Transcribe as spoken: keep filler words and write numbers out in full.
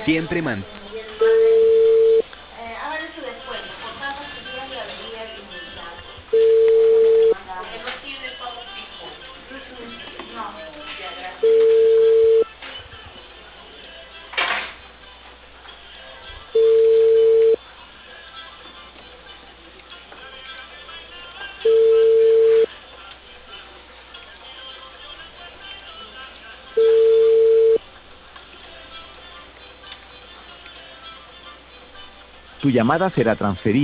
siempre man... Hágale su descuento por tantas días de alegría ilimitadas. Porque no tiene todo fijo. No, ya, gracias. Tu llamada será transferida.